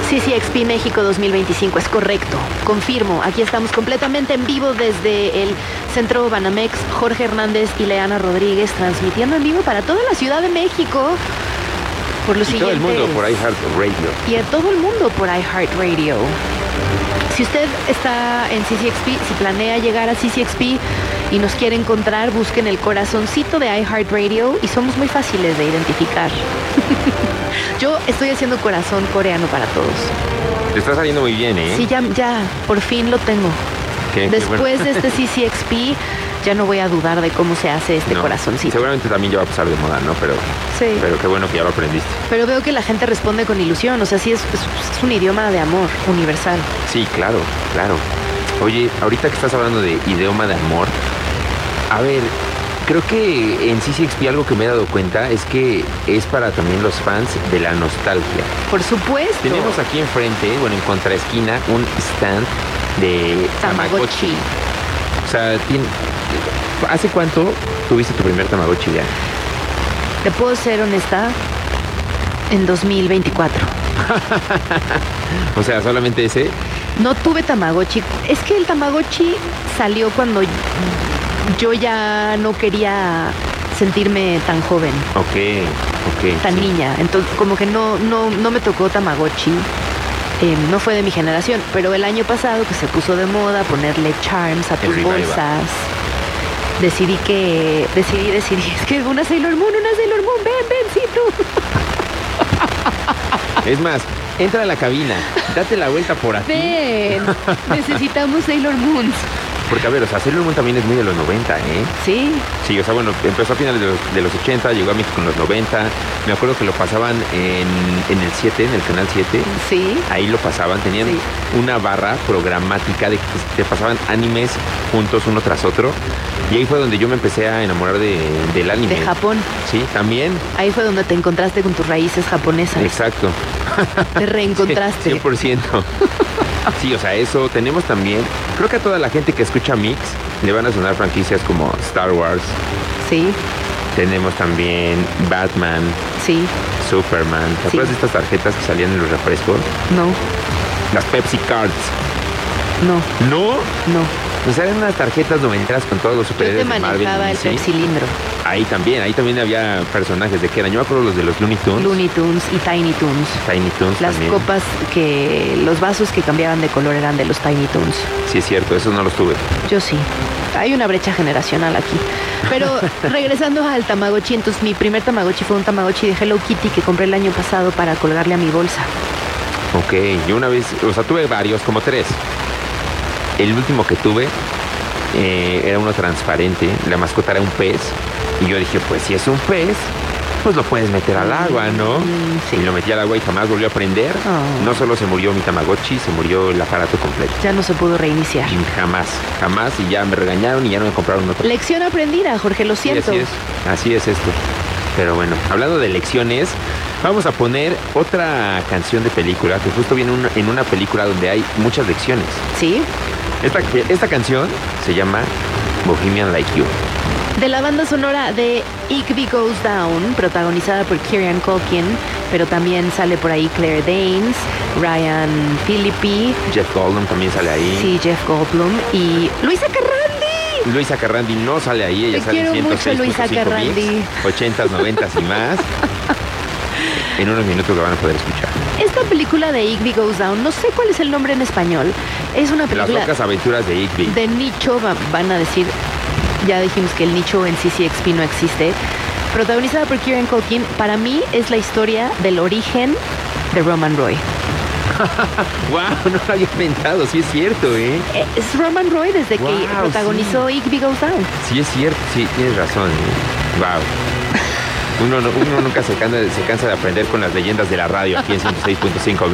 CCXP México 2025, es correcto, confirmo. Aquí estamos completamente en vivo desde el Centro Banamex. Jorge Hernández y Leana Rodríguez transmitiendo en vivo para toda la Ciudad de México. Por los todo el mundo por iHeartRadio. Y a todo el mundo por iHeartRadio. Si usted está en CCXP, si planea llegar a CCXP y nos quiere encontrar, busquen el corazoncito de iHeartRadio y somos muy fáciles de identificar. Yo estoy haciendo corazón coreano para todos. Te está saliendo muy bien, ¿eh? Sí, ya, por fin lo tengo. Después de este CCXP, ya no voy a dudar de cómo se hace este corazoncito. Seguramente también ya va a pasar de moda, ¿no? Pero qué bueno que ya lo aprendiste. Pero veo que la gente responde con ilusión, o sea, sí es un idioma de amor universal. Sí, claro. Oye, ahorita que estás hablando de idioma de amor, a ver, creo que en CCXP algo que me he dado cuenta es que es para también los fans de la nostalgia. Por supuesto. Tenemos aquí enfrente, en contraesquina, un stand de Tamagotchi. O sea, ¿hace cuánto tuviste tu primer Tamagotchi ya? Te puedo ser honesta, en 2024. O sea, solamente ese. No tuve Tamagotchi. Es que el Tamagotchi salió cuando yo ya no quería sentirme tan joven. Ok. Tan niña. Entonces, como que no me tocó Tamagotchi. No fue de mi generación, pero el año pasado que se puso de moda ponerle charms a tus bolsas, decidí, es que una Sailor Moon, ven, sí, tú. Es más, entra a la cabina, date la vuelta por aquí. Ven, necesitamos Sailor Moons. Porque, a ver, o sea, Sailor Moon también es muy de los 90, ¿eh? Sí. Sí, o sea, empezó a finales de los 80, llegó a México en los 90. Me acuerdo que lo pasaban en el 7, en el canal 7. Sí. Ahí lo pasaban, tenían una barra programática de que te pasaban animes juntos uno tras otro. Y ahí fue donde yo me empecé a enamorar del anime. De Japón. Sí, también. Ahí fue donde te encontraste con tus raíces japonesas. Exacto. Te reencontraste. 100%. Sí, o sea, eso tenemos también. Creo que a toda la gente que escucha Mix le van a sonar franquicias como Star Wars. Sí. Tenemos también Batman. Sí. Superman. ¿Te acuerdas de estas tarjetas que salían en los refrescos? No. Las Pepsi Cards. No. ¿No? No. O sea, eran unas tarjetas noventeras con todos los superhéroes de Marvel. Yo te manejaba el Pepsilindro. Ahí también había personajes de que eran. Yo me acuerdo los de los Looney Tunes. Looney Tunes y Tiny Toons. Tiny Toons Las también. copas los vasos que cambiaban de color eran de los Tiny Toons. Sí, es cierto, esos no los tuve. Yo sí. Hay una brecha generacional aquí. Pero regresando al Tamagotchi, entonces mi primer Tamagotchi fue un Tamagotchi de Hello Kitty que compré el año pasado para colgarle a mi bolsa. Ok, yo una vez, o sea, tuve varios, como 3. El último que tuve era uno transparente, la mascota era un pez. Y yo dije, pues si es un pez, pues lo puedes meter al agua, ¿no? Sí. Y lo metí al agua y jamás volvió a prender. Oh. No solo se murió mi Tamagotchi, se murió el aparato completo. Ya no se pudo reiniciar. Y jamás, y ya me regañaron y ya no me compraron otro. Lección aprendida, Jorge, lo siento. Sí, así es esto. Pero bueno, hablando de lecciones, vamos a poner otra canción de película que justo viene en una película donde hay muchas lecciones. ¿Sí? Esta canción se llama Bohemian Like You. De la banda sonora de Igby Goes Down, protagonizada por Kieran Culkin, pero también sale por ahí Claire Danes, Ryan Phillippe. Jeff Goldblum también sale ahí. Sí, Jeff Goldblum y Luisa Carrandi. Luisa Carrandi no sale ahí, ella sale en 106.5 Mix, 80s, 90s y más. En unos minutos lo van a poder escuchar. Esta película de Igby Goes Down, no sé cuál es el nombre en español. Es una película... Las locas aventuras de Igby. De nicho, van a decir... Ya dijimos que el nicho en CCXP no existe. Protagonizada por Kieran Culkin, para mí es la historia del origen de Roman Roy. ¡Wow! No lo había pensado, sí es cierto, ¿eh? Es Roman Roy desde que protagonizó Igby Goes Down. Sí es cierto, sí, tienes razón. ¡Wow! Uno nunca se cansa de aprender con las leyendas de la radio aquí en 106.5.